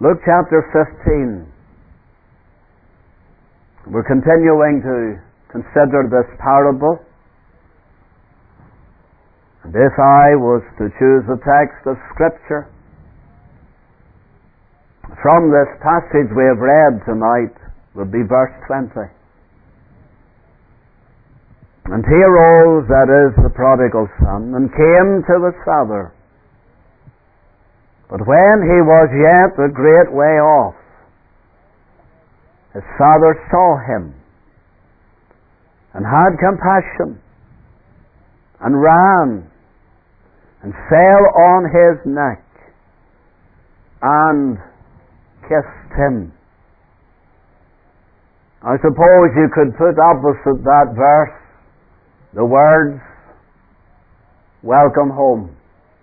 Luke chapter 15. We're continuing to consider this parable. And if I was to choose a text of Scripture from this passage we have read tonight, would be verse 20. And he arose, that is, the prodigal son, and came to his father. But when he was yet a great way off, his father saw him, and had compassion, and ran, and fell on his neck, and kissed him. I suppose you could put opposite that verse the words, welcome home.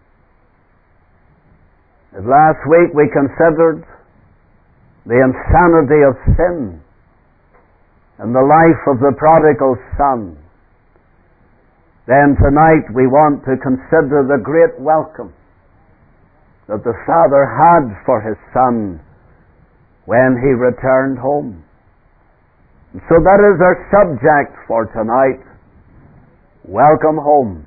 As last week we considered the insanity of sin and the life of the prodigal son, then tonight we want to consider the great welcome that the father had for his son when he returned home. And so that is our subject for tonight, welcome home.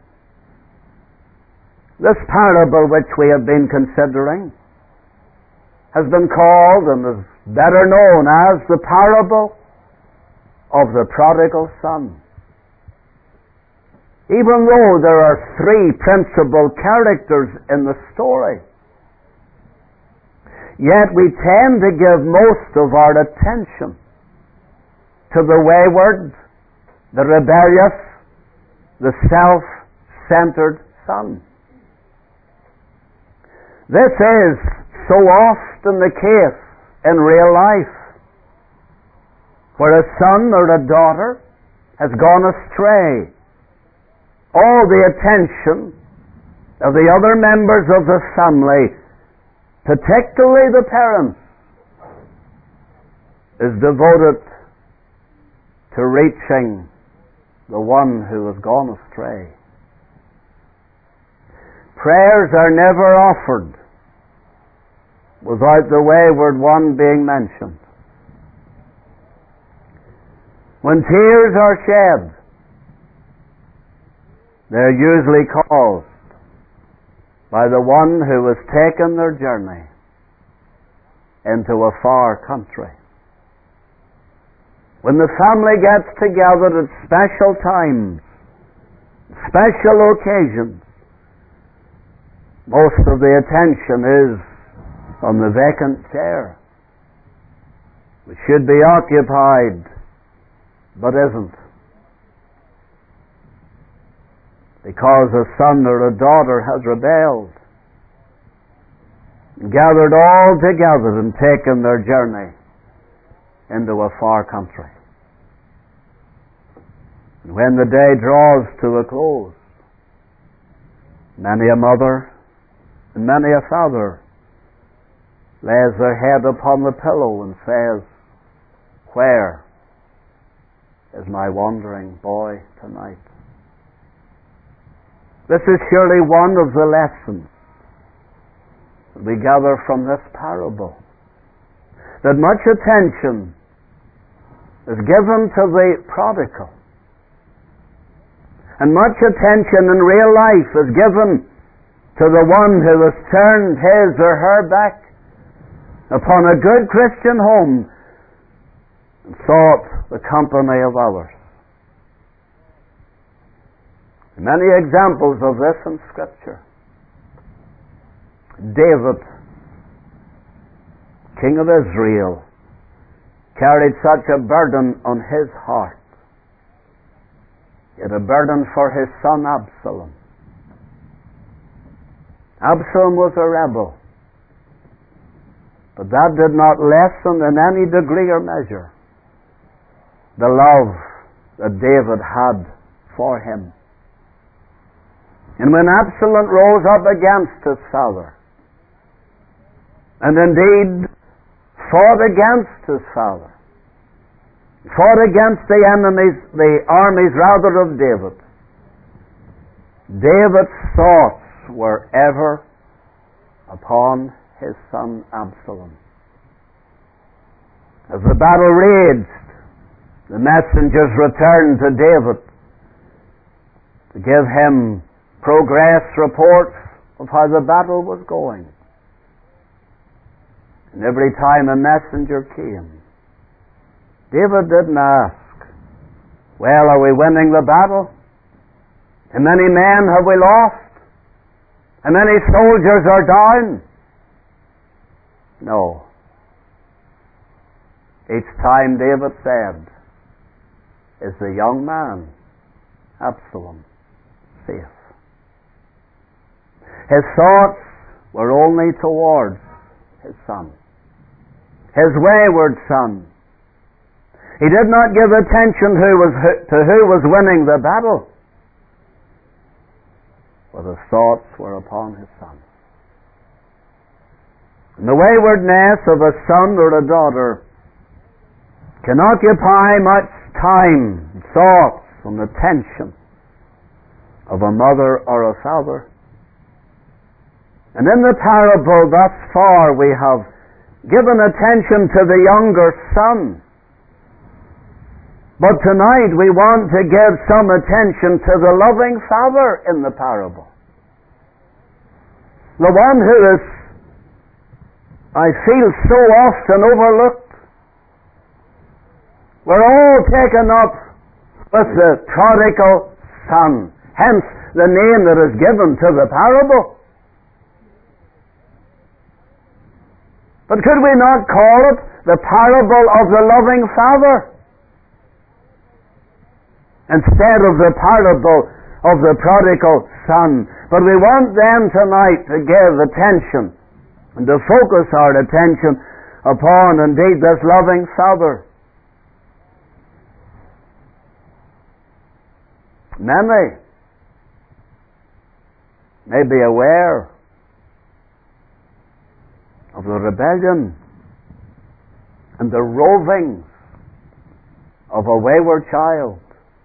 This parable which we have been considering has been called and is better known as the parable of the prodigal son. Even though there are three principal characters in the story, yet we tend to give most of our attention to the wayward, the rebellious, the self-centered son. This is so often the case in real life, where a son or a daughter has gone astray. All the attention of the other members of the family, particularly the parents, is devoted to reaching the one who has gone astray. Prayers are never offered without the wayward one being mentioned. When tears are shed, they're usually caused by the one who has taken their journey into a far country. When the family gets together at special times, special occasions, most of the attention is on the vacant chair, which should be occupied, but isn't. Because a son or a daughter has rebelled, gathered all together and taken their journey into a far country. And when the day draws to a close, many a mother and many a father lays their head upon the pillow and says, "Where is my wandering boy tonight?" This is surely one of the lessons that we gather from this parable, that much attention is given to the prodigal, and much attention in real life is given to the one who has turned his or her back upon a good Christian home and sought the company of others. Many examples of this in Scripture. David, king of Israel, carried such a burden on his heart, yet a burden for his son Absalom. Absalom was a rebel, but that did not lessen in any degree or measure the love that David had for him. And when Absalom rose up against his father, and indeed fought against his father, fought against the enemies, the armies rather of David, David's thoughts were ever upon his son Absalom. As the battle raged, the messengers returned to David to give him progress reports of how the battle was going. And every time a messenger came, David didn't ask, well, are we winning the battle? How many men have we lost? How many soldiers are down? No. Each time David said, is the young man, Absalom, safe? His thoughts were only towards his son, his wayward son. He did not give attention to who was winning the battle, but his thoughts were upon his son. And the waywardness of a son or a daughter can occupy much time, thoughts, and attention of a mother or a father. And in the parable thus far we have given attention to the younger son. But tonight we want to give some attention to the loving father in the parable. The one who is, I feel, so often overlooked. We're all taken up with the prodigal son, hence the name that is given to the parable. But could we not call it the parable of the loving father, instead of the parable of the prodigal son? But we want them tonight to give attention and to focus our attention upon, indeed, this loving father. Many may be aware of the rebellion and the rovings of a wayward child.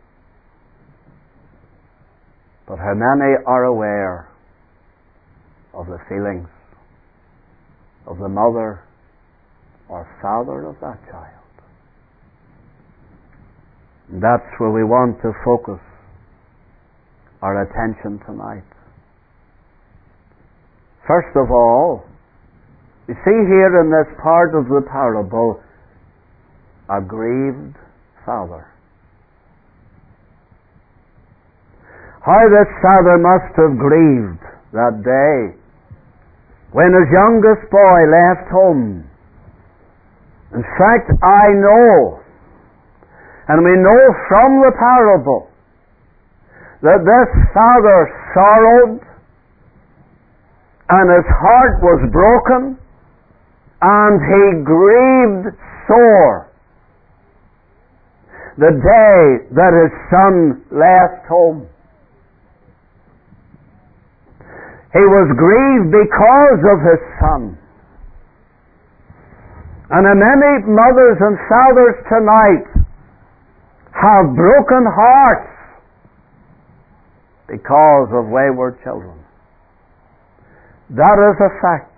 But how many are aware of the feelings of the mother or father of that child? And that's where we want to focus our attention tonight. First of all, you see here in this part of the parable a grieved father. How this father must have grieved that day when his youngest boy left home. In fact, I know, and we know from the parable, that this father sorrowed and his heart was broken and he grieved sore the day that his son left home. He was grieved because of his son. And many mothers and fathers tonight have broken hearts because of wayward children. That is a fact.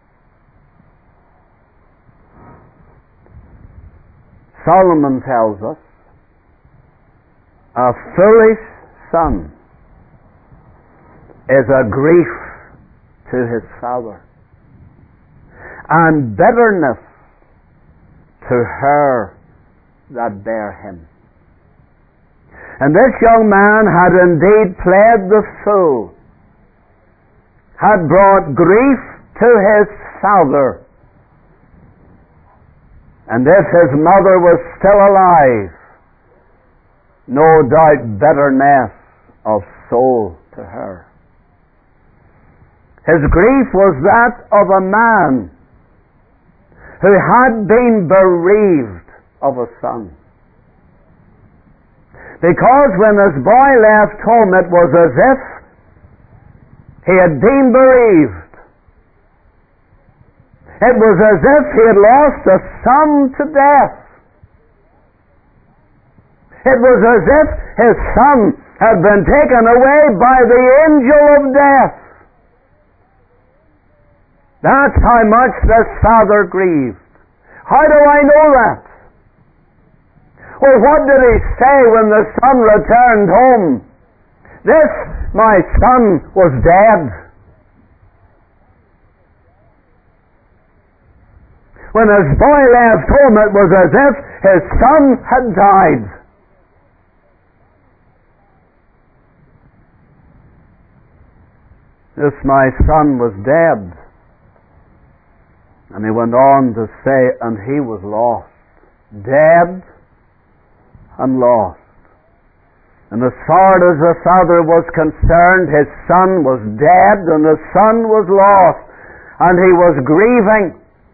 Solomon tells us, a foolish son is a grief to his father, and bitterness to her that bare him. And this young man had indeed played the fool, had brought grief to his father, and if his mother was still alive, no doubt bitterness of soul to her. His grief was that of a man who had been bereaved of a son. Because when his boy left home, it was as if he had been bereaved. It was as if he had lost a son to death. It was as if his son had been taken away by the angel of death. That's how much this father grieved. How do I know that? Well, what did he say when the son returned home? This, my son, was dead. When his boy left home, it was as if his son had died. This, my son, was dead. And he went on to say, and he was lost. Dead and lost. And as far as the father was concerned, his son was dead and the son was lost. And he was grieving.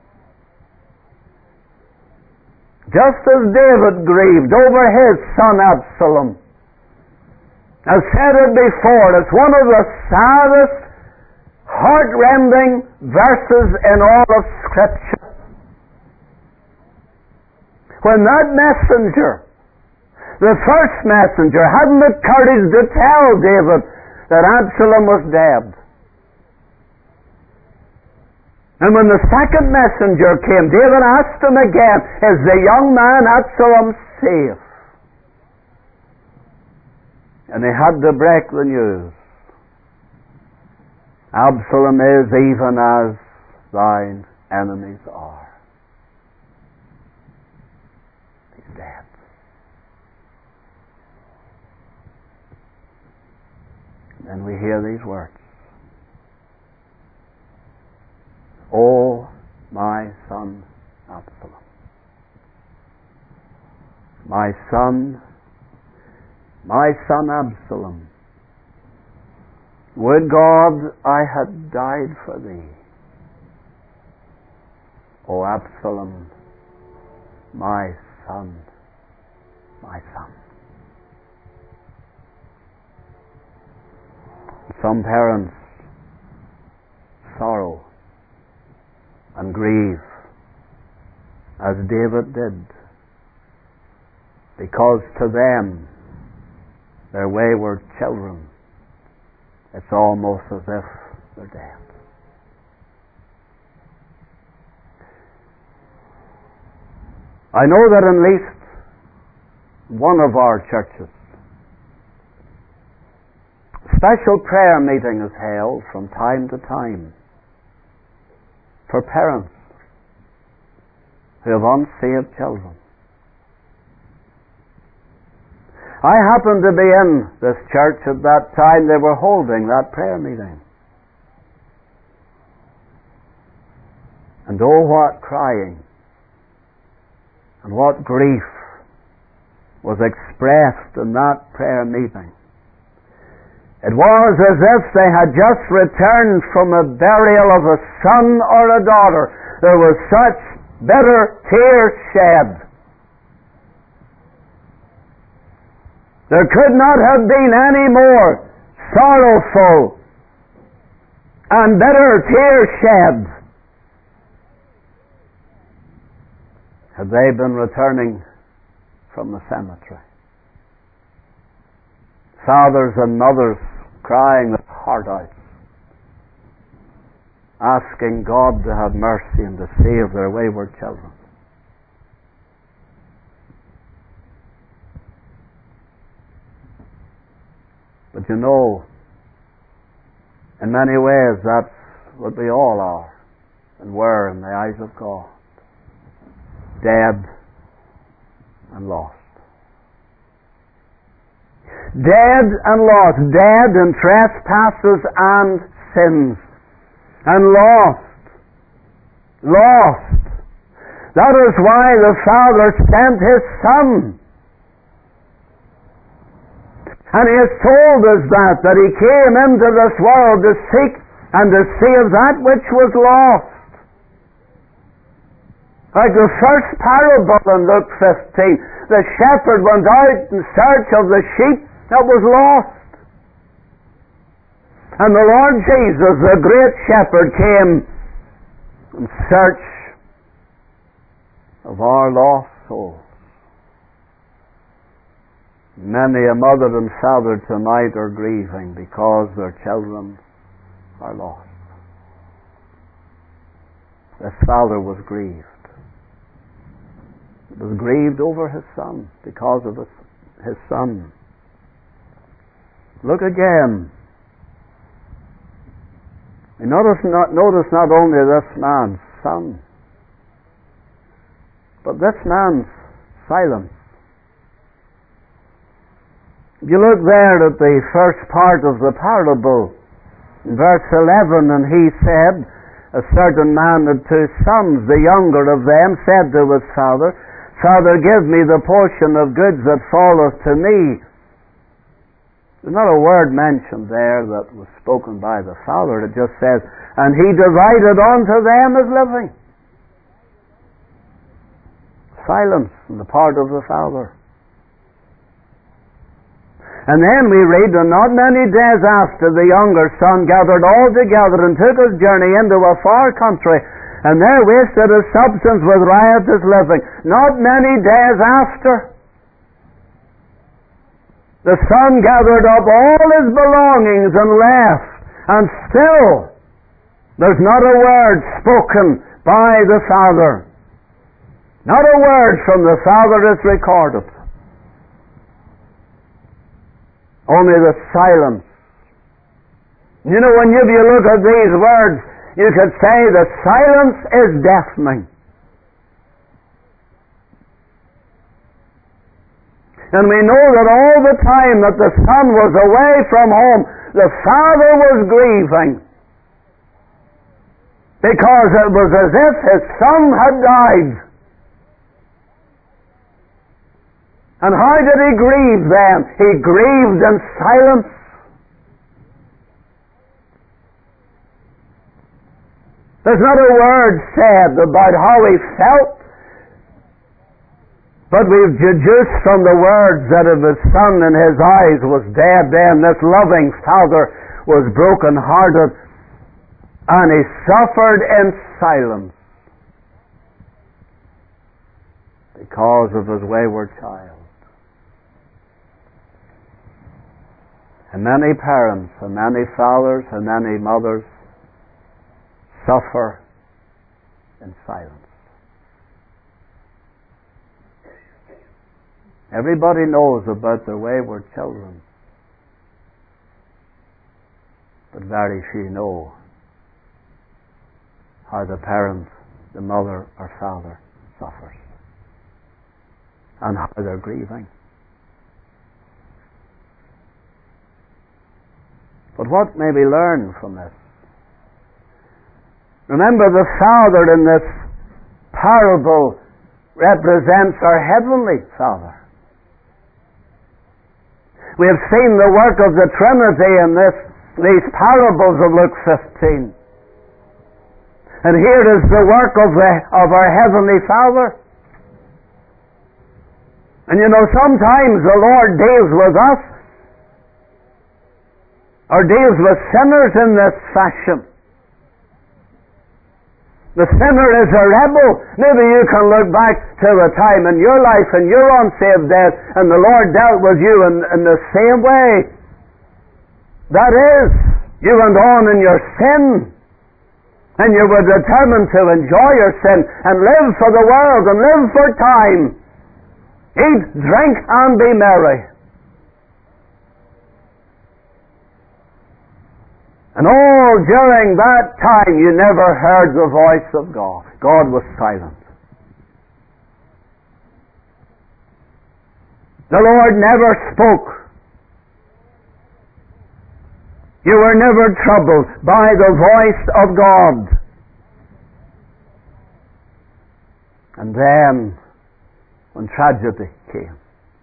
Just as David grieved over his son Absalom. I've said it before, it's one of the saddest, heart-rending verses in all of Scripture. When that messenger, the first messenger, hadn't the courage to tell David that Absalom was dead. And when the second messenger came, David asked him again, is the young man Absalom safe? And he had to break the news. Absalom is even as thine enemies are. He's dead. Then we hear these words. O my son Absalom. My son Absalom. Would God I had died for thee. O Absalom, my son, my son. Some parents sorrow and grieve as David did, because to them, their wayward children, it's almost as if they're dead. I know that in at least one of our churches, special prayer meeting is held from time to time for parents who have unsaved children. I happened to be in this church at that time they were holding that prayer meeting. And oh, what crying and what grief was expressed in that prayer meeting. It was as if they had just returned from a burial of a son or a daughter. There was such bitter tears shed. There could not have been any more sorrowful and bitter tears shed had they been returning from the cemetery. Fathers and mothers crying their heart out, asking God to have mercy and to save their wayward children. But you know, in many ways that's what we all are and were in the eyes of God. Dead and lost. Dead and lost. Dead in trespasses and sins. And lost. Lost. That is why the Father sent His Son. And He has told us that He came into this world to seek and to save that which was lost. Like the first parable in Luke 15, the shepherd went out in search of the sheep that was lost. And the Lord Jesus, the great shepherd, came in search of our lost souls. Many a mother and father tonight are grieving because their children are lost. This father was grieved. He was grieved over his son, because of his son. Look again. Notice not only this man's son, but this man's silence. If you look there at the first part of the parable, in verse 11, and he said, a certain man had 2 sons. The younger of them said to his father, Father, give me the portion of goods that falleth to me. There's not a word mentioned there that was spoken by the father. It just says, and he divided unto them his living. Silence on the part of the father. And then we read, and not many days after, the younger son gathered all together and took his journey into a far country, and there wasted his substance with riotous living. Not many days after, the son gathered up all his belongings and left, and still there's not a word spoken by the father. Not a word from the father is recorded. Only the silence. You know, when you look at these words, you could say the silence is deafening. And we know that all the time that the son was away from home, the father was grieving, because it was as if his son had died. And how did he grieve then? He grieved in silence. There's not a word said about how he felt, but we've deduced from the words that if his son in his eyes was dead, then this loving father was broken-hearted, and he suffered in silence because of his wayward child. And many parents, and many fathers, and many mothers suffer in silence. Everybody knows about their wayward children, but very few know how the parent, the mother or father, suffers, and how they're grieving. But what may we learn from this? Remember, the Father in this parable represents our heavenly Father. We have seen the work of the Trinity in these parables of Luke 15. And here is the work of our heavenly Father. And you know, sometimes the Lord deals with us, or deals with sinners in this fashion. The sinner is a rebel. Maybe you can look back to a time in your life and you're unsaved dead, and the Lord dealt with you in the same way. That is, you went on in your sin, and you were determined to enjoy your sin and live for the world and live for time. Eat, drink, and be merry. And all during that time you never heard the voice of God. God was silent. The Lord never spoke. You were never troubled by the voice of God. And then, when tragedy came,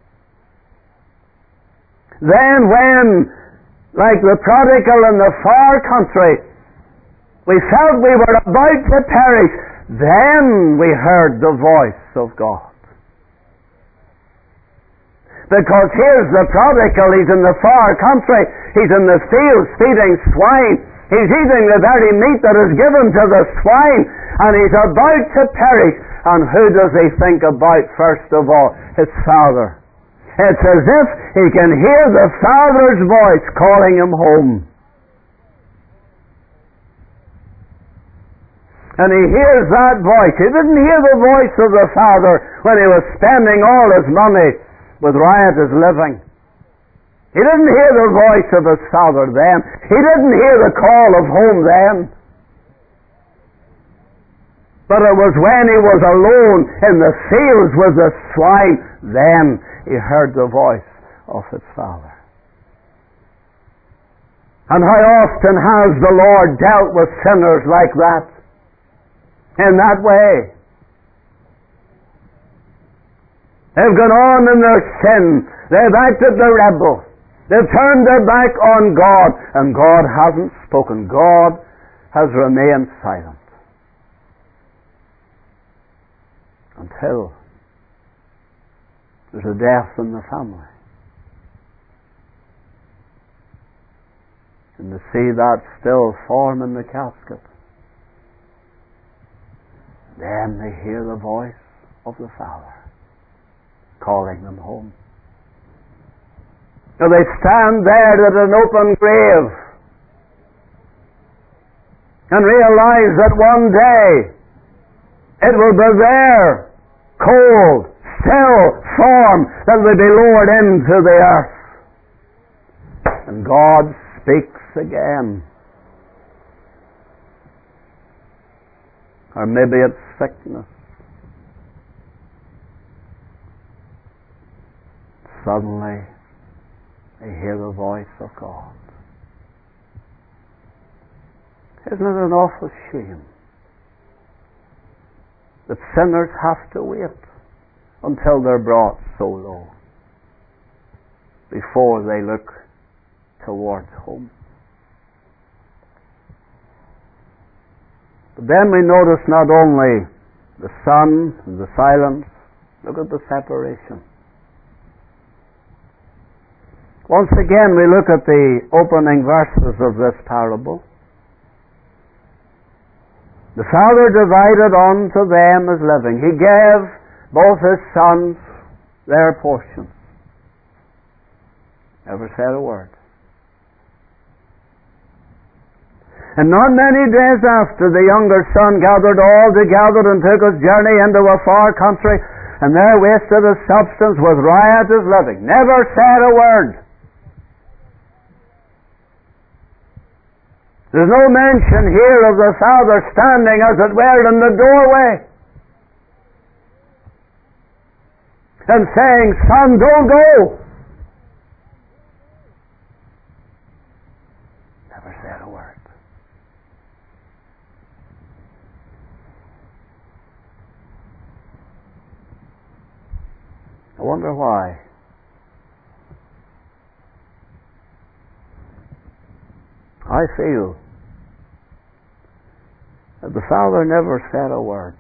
then when, like the prodigal in the far country, we felt we were about to perish, then we heard the voice of God. Because here's the prodigal, he's in the far country, he's in the fields feeding swine, he's eating the very meat that is given to the swine, and he's about to perish. And who does he think about first of all? His father. It's as if he can hear the Father's voice calling him home. And he hears that voice. He didn't hear the voice of the Father when he was spending all his money with riotous living. He didn't hear the voice of his Father then. He didn't hear the call of home then. But it was when he was alone in the fields with the swine, then he heard the voice of his Father. And how often has the Lord dealt with sinners like that? In that way. They've gone on in their sin. They've acted the rebel. They've turned their back on God. And God hasn't spoken. God has remained silent. Until there's a death in the family. And to see that still form in the casket, then they hear the voice of the Father calling them home. So they stand there at an open grave and realize that one day it will be their cold, still form that will be lowered into the earth. And God speaks again. Or maybe it's sickness. Suddenly, they hear the voice of God. Isn't it an awful shame that sinners have to wait until they're brought so low before they look towards home? But then we notice not only the Son and the silence, look at the separation. Once again we look at the opening verses of this parable. The Father divided unto them his living. He gave both his sons their portions. Never said a word. And not many days after, the younger son gathered all together and took his journey into a far country, and there wasted his substance with riotous living. Never said a word. There's no mention here of the Father standing, as it were, in the doorway and saying, "Son, don't go." Never said a word. I wonder why. I feel that the Father never said a word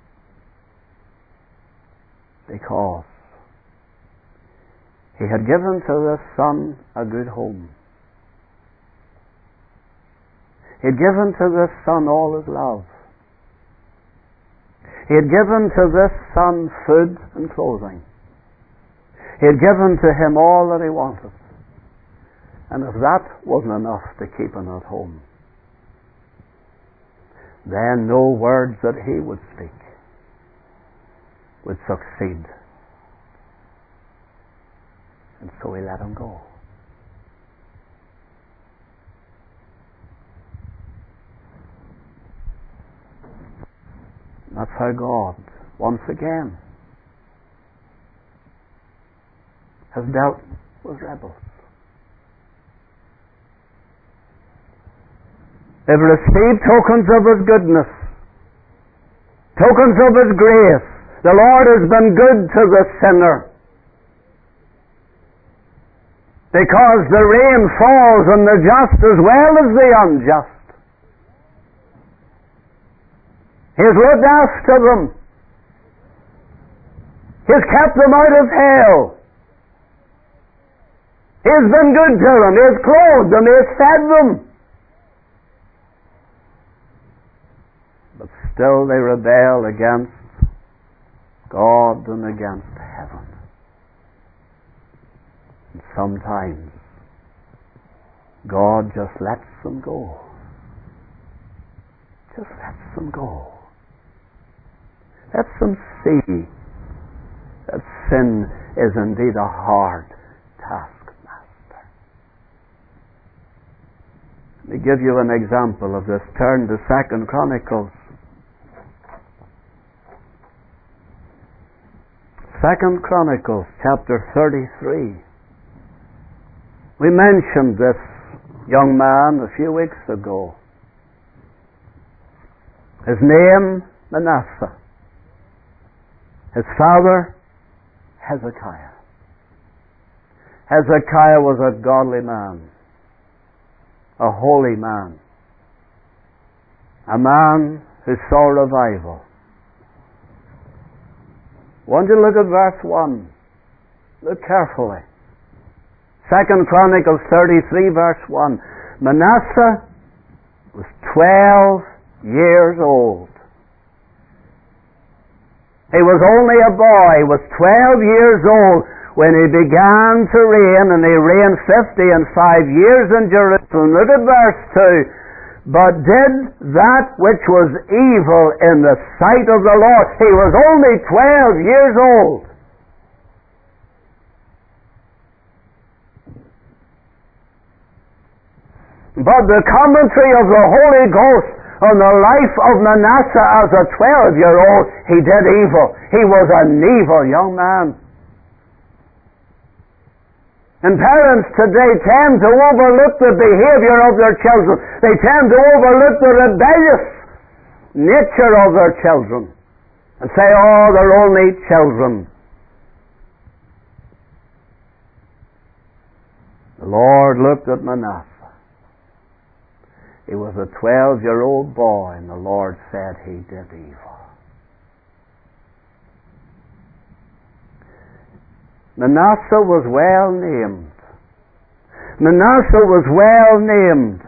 because he had given to this son a good home. He had given to this son all his love. He had given to this son food and clothing. He had given to him all that he wanted. And if that wasn't enough to keep him at home, then no words that he would speak would succeed. And so he let him go. That's how God, once again, has dealt with rebels. They've received tokens of his goodness, tokens of his grace. The Lord has been good to the sinner, because the rain falls on the just as well as the unjust. He has looked after them. He has kept them out of hell. He has been good to them. He has clothed them. He has fed them. But still they rebel against God and against heaven. And sometimes God just lets them go. just lets them go. Lets them see that sin is indeed a hard taskmaster. Let me give you an example of this. Turn to 2 Chronicles. 2 Chronicles chapter 33. We mentioned this young man a few weeks ago. His name, Manasseh. His father, Hezekiah. Hezekiah was a godly man, a holy man, a man who saw revival. Want you to look at verse 1. Look carefully. 2 Chronicles 33 verse 1. Manasseh was 12 years old. He was only a boy. He was 12 years old when he began to reign, and he reigned 55 years in Jerusalem. Look at verse 2. But did that which was evil in the sight of the Lord. He was only 12 years old. But the commentary of the Holy Ghost on the life of Manasseh as a 12-year-old, he did evil. He was an evil young man. And parents today tend to overlook the behavior of their children. They tend to overlook the rebellious nature of their children and say, oh, they're only children. The Lord looked at Manasseh. He was a 12-year-old boy, and the Lord said he did evil. Manasseh was well named. Manasseh was well named.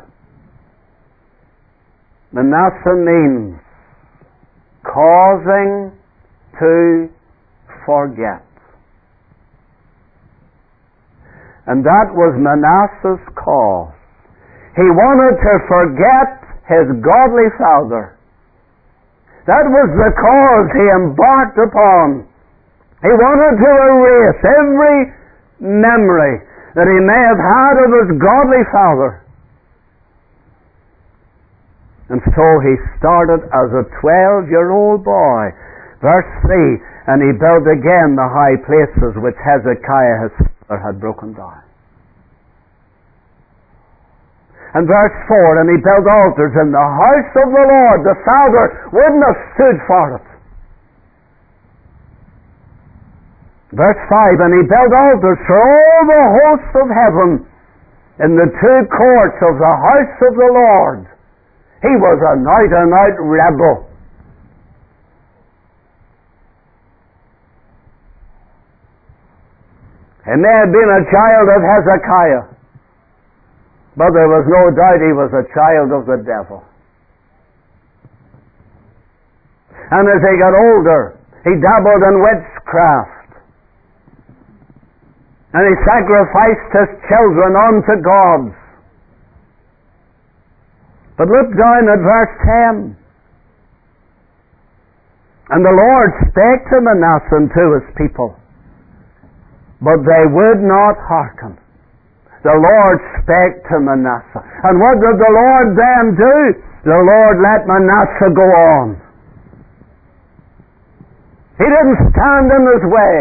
Manasseh means causing to forget. And that was Manasseh's cause. He wanted to forget his godly father. That was the cause he embarked upon. He wanted to erase every memory that he may have had of his godly father. And so he started as a 12-year-old boy. Verse 3, and he built again the high places which Hezekiah his father had broken down. And verse 4, and he built altars in the house of the Lord. The father wouldn't have stood for it. Verse 5, and he built altars for all the hosts of heaven in the two courts of the house of the Lord. He was an out-and-out rebel. He may have been a child of Hezekiah, but there was no doubt he was a child of the devil. And as he got older, he dabbled in witchcraft. And he sacrificed his children unto gods. But look down at verse 10. And the Lord spake to Manasseh and to his people, but they would not hearken. The Lord spake to Manasseh. And what did the Lord then do? The Lord let Manasseh go on. He didn't stand in his way.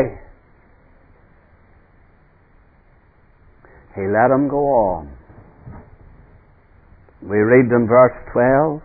He let him go on. We read in verse 12,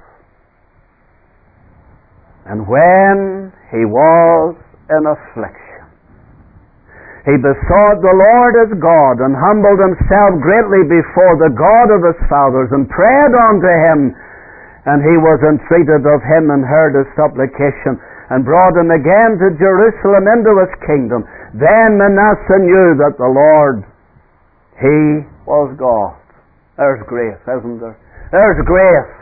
and when he was in affliction, he besought the Lord his God, and humbled himself greatly before the God of his fathers, and prayed unto him, and he was entreated of him, and heard his supplication, and brought him again to Jerusalem into his kingdom. Then Manasseh knew that the Lord, he was God. There's grace, isn't there? There's grace.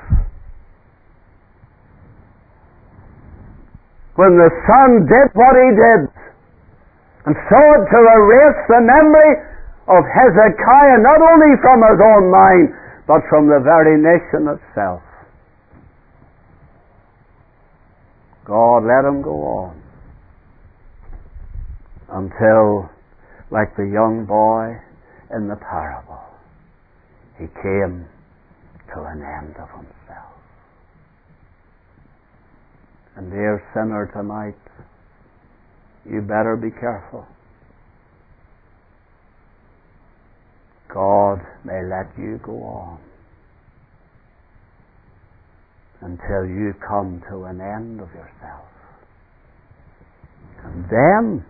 When the Son did what he did, and sought to erase the memory of Hezekiah, not only from his own mind, but from the very nation itself. God let him go on until, like the young boy in the parable, he came to an end of himself. And dear sinner, tonight, you better be careful. God may let you go on until you come to an end of yourself. And then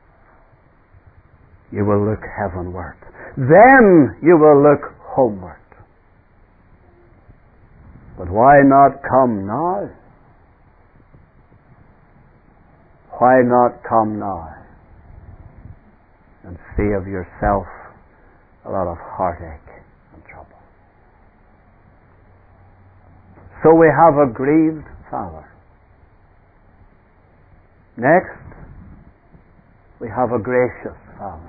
you will look heavenward. Then you will look homeward. But why not come now? Why not come now and save yourself a lot of heartache and trouble? So we have a grieved Father. Next, we have a gracious Father.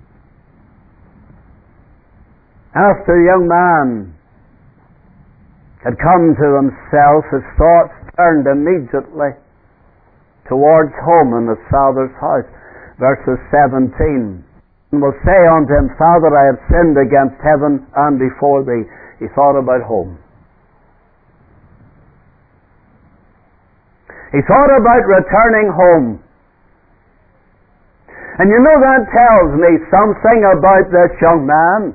After the young man had come to himself, his thoughts turned immediately towards home in his father's house. Verses 17. And will say unto him, Father, I have sinned against heaven and before thee. He thought about home. He thought about returning home. And you know, that tells me something about this young man.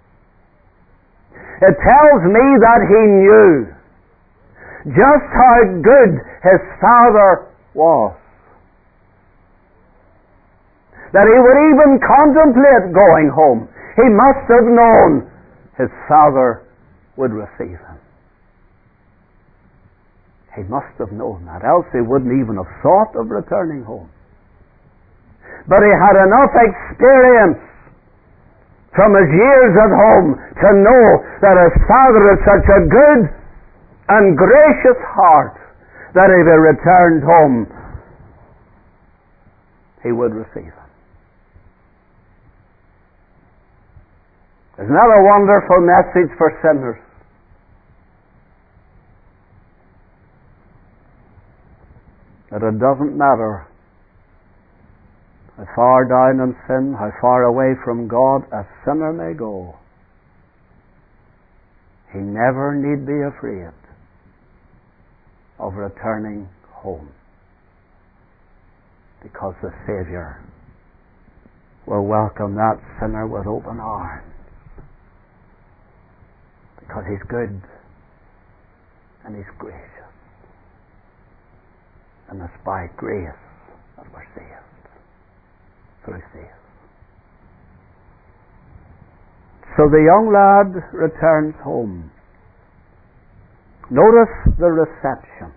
It tells me that he knew just how good his father was. That he would even contemplate going home. He must have known his father would receive him. He must have known that, else he wouldn't even have thought of returning home. But he had enough experience from his years at home to know that his father had such a good and gracious heart that if he returned home, he would receive him. Isn't that a wonderful message for sinners? That it doesn't matter how far down in sin, how far away from God a sinner may go. He never need be afraid of returning home, because the Saviour will welcome that sinner with open arms, because He's good and He's gracious, and it's by grace that we're saved, through faith. So the young lad returns home. Notice the reception.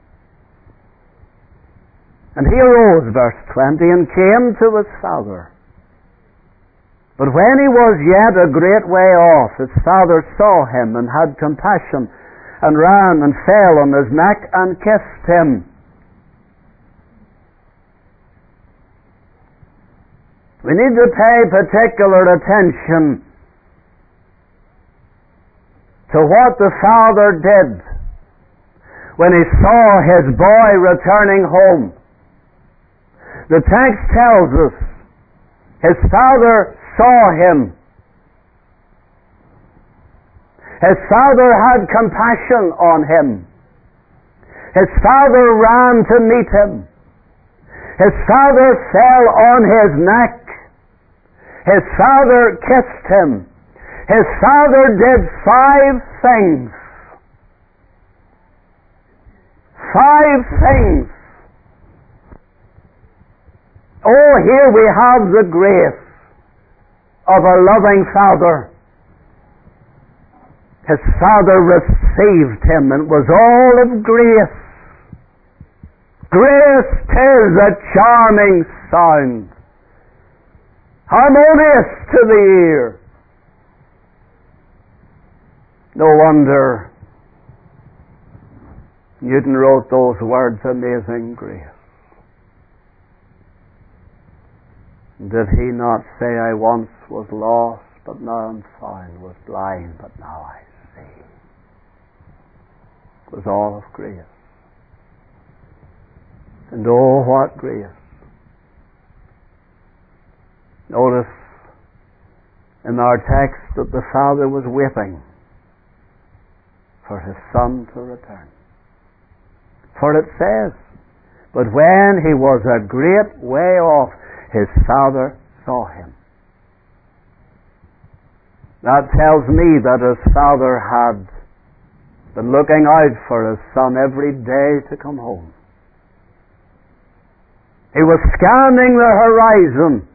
And he arose, verse 20, and came to his father. But when he was yet a great way off, his father saw him and had compassion, and ran and fell on his neck and kissed him. We need to pay particular attention to what the father did when he saw his boy returning home. The text tells us his father saw him. His father had compassion on him. His father ran to meet him. His father fell on his neck. His father kissed him. His father did 5 things. 5 things. Oh, here we have the grace of a loving father. His father received him, and it was all of grace. Grace 'tis a charming sound, harmonious to the ear. No wonder Newton wrote those words, amazing grace. Did he not say, I once was lost, but now am found, was blind, but now I see? It was all of grace. And oh, what grace. Notice in our text that the Father was waiting for His Son to return. For it says, but when He was a great way off, His Father saw Him. That tells me that His Father had been looking out for His Son every day to come home. He was scanning the horizon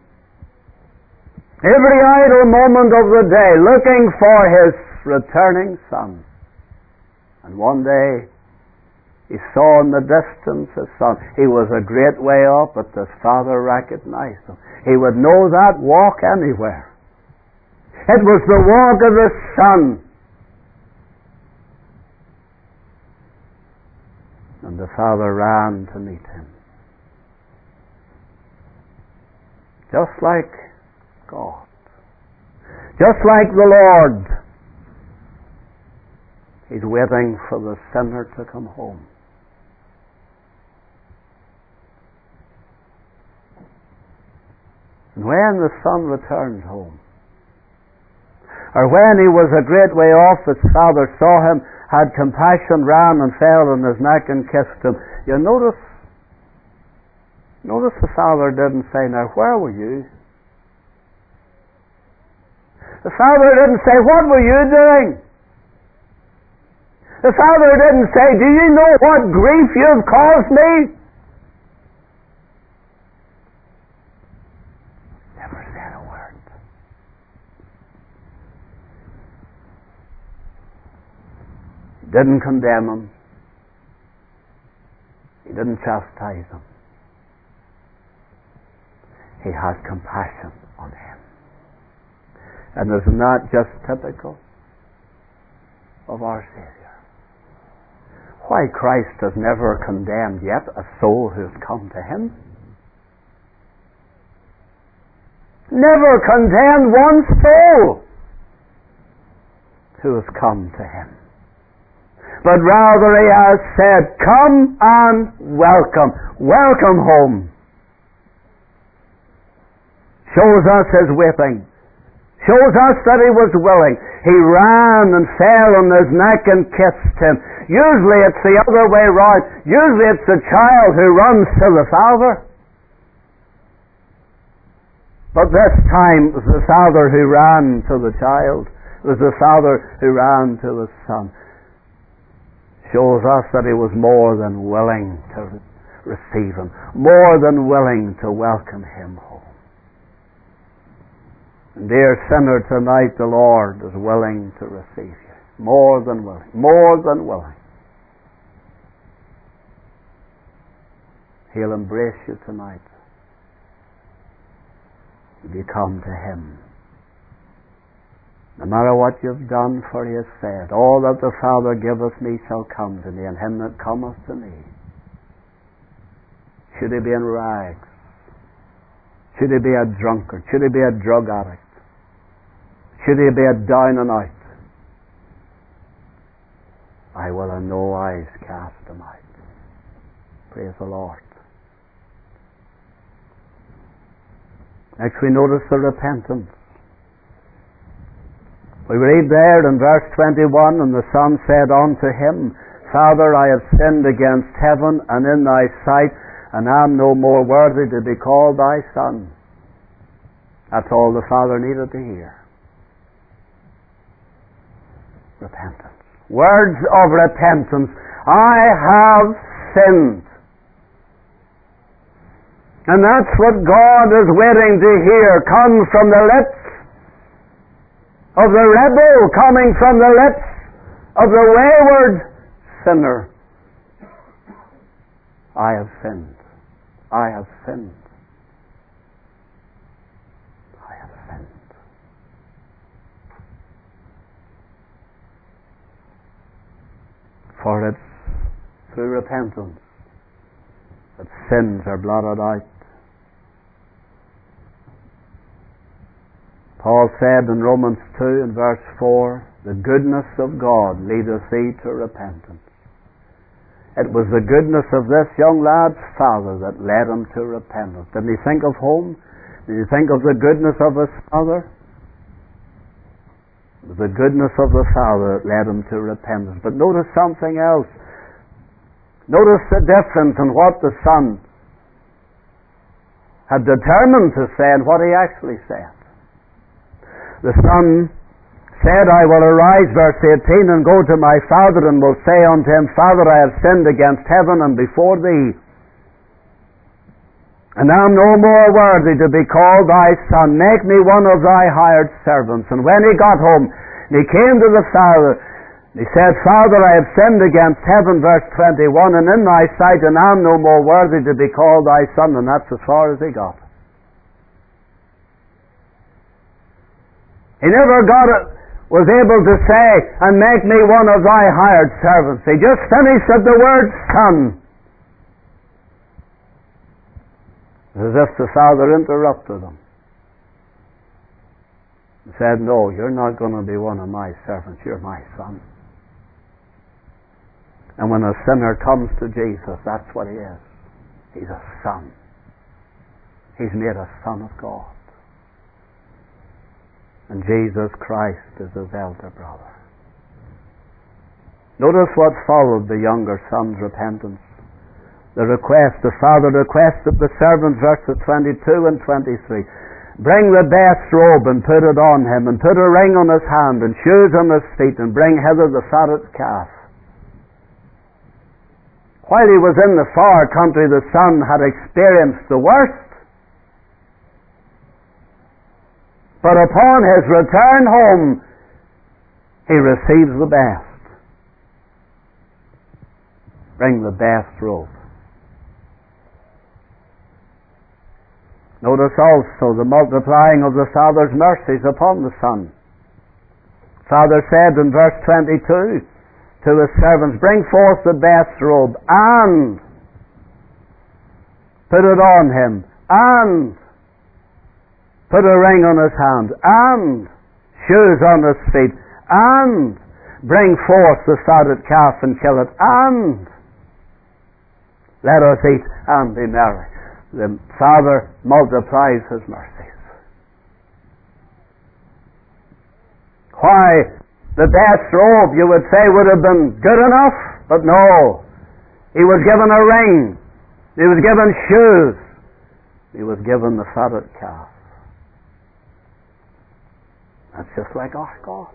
every idle moment of the day, looking for His returning Son. And one day He saw in the distance His Son. He was a great way up, but His Father recognized Him. He would know that walk anywhere. It was the walk of His Son. And the Father ran to meet Him. Just like God. Just like the Lord. He's waiting for the sinner to come home. And when the Son returned home, or when He was a great way off, His Father saw Him, had compassion, ran and fell on His neck and kissed Him. You notice the Father didn't say, now where were you? The Father didn't say, what were you doing? The Father didn't say, do you know what grief you've caused me? Never said a word. He didn't condemn him. He didn't chastise him. He had compassion on him. And isn't that just typical of our Savior? Why Christ has never condemned yet a soul who has come to Him. Never condemned one soul who has come to Him. But rather He has said, come and welcome. Welcome home. Shows us His whipping. Shows us that He was willing. He ran and fell on His neck and kissed Him. Usually it's the other way round. Usually it's the child who runs to the Father. But this time it was the Father who ran to the child. It was the Father who ran to the Son. Shows us that He was more than willing to receive Him. More than willing to welcome Him home. Dear sinner, tonight the Lord is willing to receive you. More than willing. More than willing. He'll embrace you tonight. If you come to Him. No matter what you've done, for He has said, all that the Father giveth me shall come to me, and him that cometh to me. Should he be in rags? Should he be a drunkard? Should he be a drug addict? Should he be a down and out? I will in no wise cast him out. Praise the Lord. Next we notice the repentance. We read there in verse 21, and the Son said unto Him, Father, I have sinned against heaven and in Thy sight, and am no more worthy to be called Thy Son. That's all the Father needed to hear. Repentance. Words of repentance. I have sinned. And that's what God is waiting to hear come from the lips of the rebel, coming from the lips of the wayward sinner. I have sinned. I have sinned. I have sinned. For it's through repentance that sins are blotted out. Paul said in Romans 2 and verse 4, the goodness of God leadeth thee to repentance. It was the goodness of this young lad's father that led him to repentance. Didn't he think of home? Did he think of the goodness of his father? It was the goodness of the father that led him to repentance. But notice something else. Notice the difference in what the son had determined to say and what he actually said. The son said, I will arise, verse 18, and go to my father, and will say unto him, Father, I have sinned against heaven and before thee, and I am no more worthy to be called thy son. Make me one of thy hired servants. And when he got home, he came to the father, and he said, Father, I have sinned against heaven, verse 21, and in thy sight, and I am no more worthy to be called thy son. And that's as far as he got. He never was able to say, and make me one of thy hired servants. He just finished at the word son. As if the father interrupted him. He said, no, you're not going to be one of my servants, you're my son. And when a sinner comes to Jesus, that's what he is. He's a son. He's made a son of God. And Jesus Christ is his elder brother. Notice what followed the younger son's repentance. The father requested the servant, verses 22 and 23, bring the best robe and put it on him, and put a ring on his hand and shoes on his feet, and bring hither the fatted calf. While he was in the far country, the son had experienced the worst. But upon his return home, he receives the best. Bring the best robe. Notice also the multiplying of the Father's mercies upon the Son. Father said in verse 22 to his servants, bring forth the best robe and put it on him, and put a ring on his hand, and shoes on his feet, and bring forth the fatted calf and kill it, and let us eat and be merry. The Father multiplies his mercies. Why, the best robe, you would say, would have been good enough, but no. He was given a ring. He was given shoes. He was given the fatted calf. That's just like our God.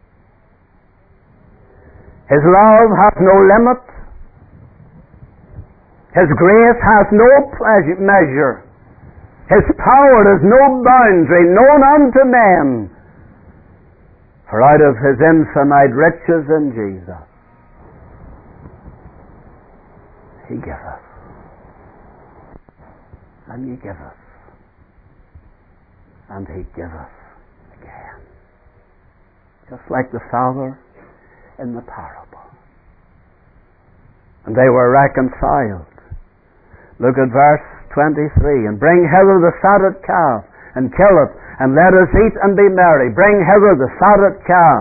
His love has no limit. His grace has no measure. His power has no boundary known unto men. For out of his infinite riches in Jesus, he giveth, and he giveth, and he giveth again. Just like the Father in the parable. And they were reconciled. Look at verse 23. And bring hither the fatted calf, and kill it, and let us eat and be merry. Bring hither the fatted calf.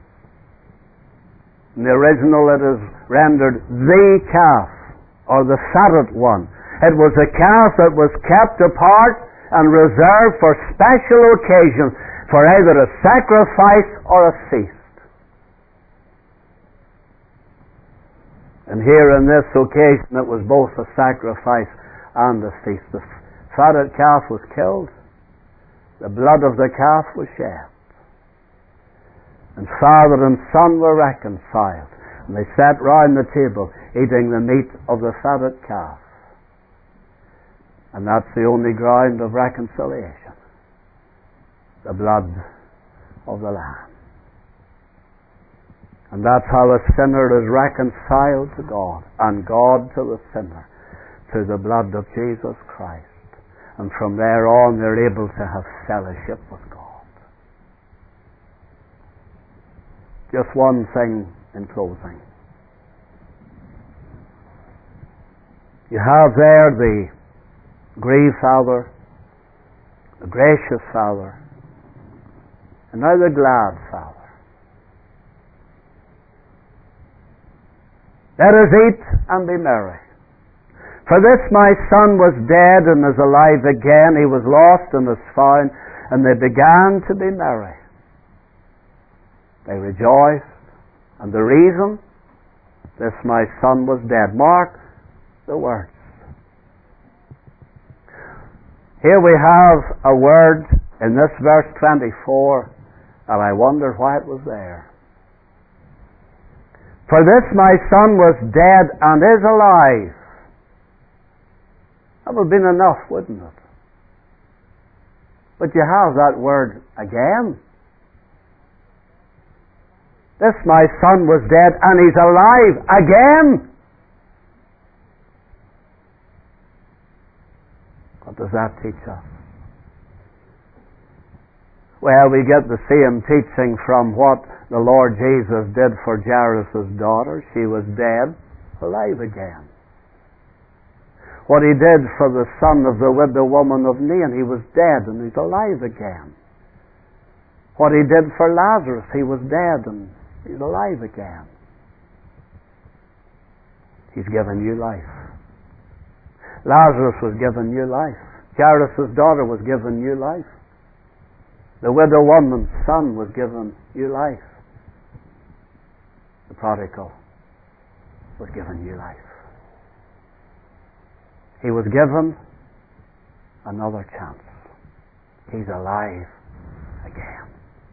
In the original it is rendered the calf, or the fatted one. It was a calf that was kept apart and reserved for special occasions, for either a sacrifice or a feast. And here in this occasion it was both a sacrifice and a feast. The fatted calf was killed, the blood of the calf was shed, and father and son were reconciled, and they sat round the table eating the meat of the fatted calf. And that's the only ground of reconciliation, the blood of the Lamb. And that's how a sinner is reconciled to God, and God to the sinner, through the blood of Jesus Christ. And from there on they're able to have fellowship with God. Just one thing in closing. You have there the grieved Father, the gracious Father, and now the glad Father. Let us eat and be merry. For this my son was dead and is alive again. He was lost and is found. And they began to be merry. They rejoiced. And the reason? This my son was dead. Mark the words. Here we have a word in this verse 24, and I wonder why it was there. For this my son was dead and is alive. That would have been enough, wouldn't it? But you have that word again. This my son was dead and he's alive again. What does that teach us? Well, we get the same teaching from what the Lord Jesus did for Jairus' daughter. She was dead, alive again. What he did for the son of the widow woman of Nain, he was dead and he's alive again. What he did for Lazarus, he was dead and he's alive again. He's given you life. Lazarus was given new life. Jairus' daughter was given new life. The widow woman's son was given new life. The prodigal was given new life. He was given another chance. He's alive again.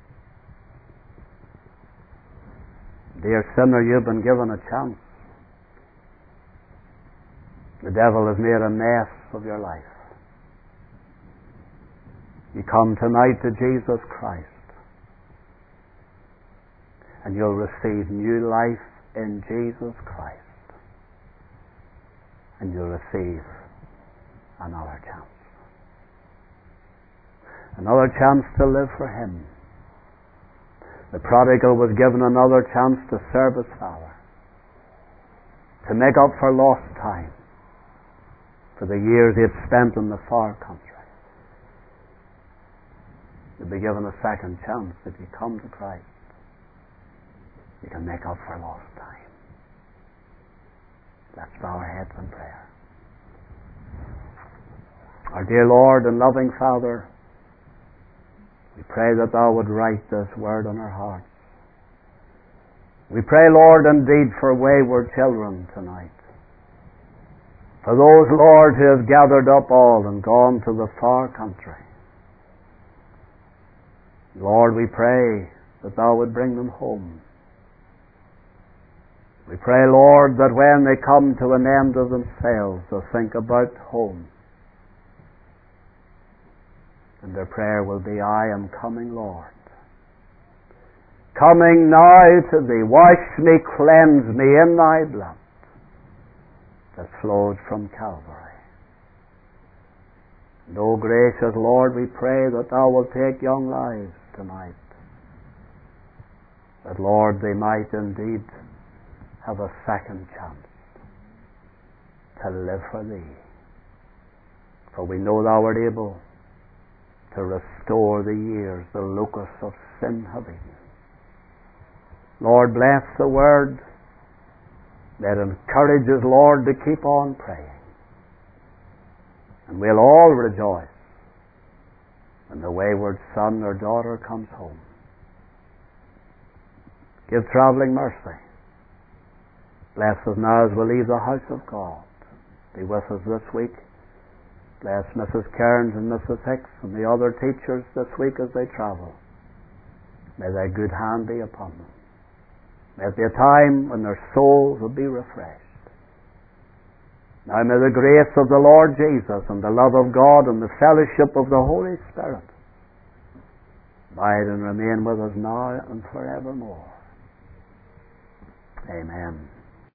Dear sinner, you've been given a chance. The devil has made a mess of your life. You come tonight to Jesus Christ and you'll receive new life in Jesus Christ. And you'll receive another chance. Another chance to live for Him. The prodigal was given another chance to serve his father, to make up for lost time, for the years he had spent in the far country. You'll be given a second chance if you come to Christ. You can make up for lost time. Let's bow our heads in prayer. Our dear Lord and loving Father, we pray that Thou would write this word on our hearts. We pray, Lord, indeed for wayward children tonight. For those, Lord, who have gathered up all and gone to the far country. Lord, we pray that Thou would bring them home. We pray, Lord, that when they come to an end of themselves, they'll think about home. And their prayer will be, I am coming, Lord. Coming now to Thee. Wash me, cleanse me in Thy blood that flowed from Calvary. And, O gracious Lord, we pray that Thou wilt take young lives tonight. That, Lord, they might indeed have a second chance to live for Thee. For we know Thou art able to restore the years the locusts of sin have eaten. Lord, bless the word that encourages, Lord, to keep on praying. And we'll all rejoice when the wayward son or daughter comes home. Give travelling mercy. Bless us now as we leave the house of God. Be with us this week. Bless Mrs. Cairns and Mrs. Hicks and the other teachers this week as they travel. May Thy good hand be upon them. May it be a time when their souls will be refreshed. Now may the grace of the Lord Jesus and the love of God and the fellowship of the Holy Spirit abide and remain with us now and forevermore. Amen.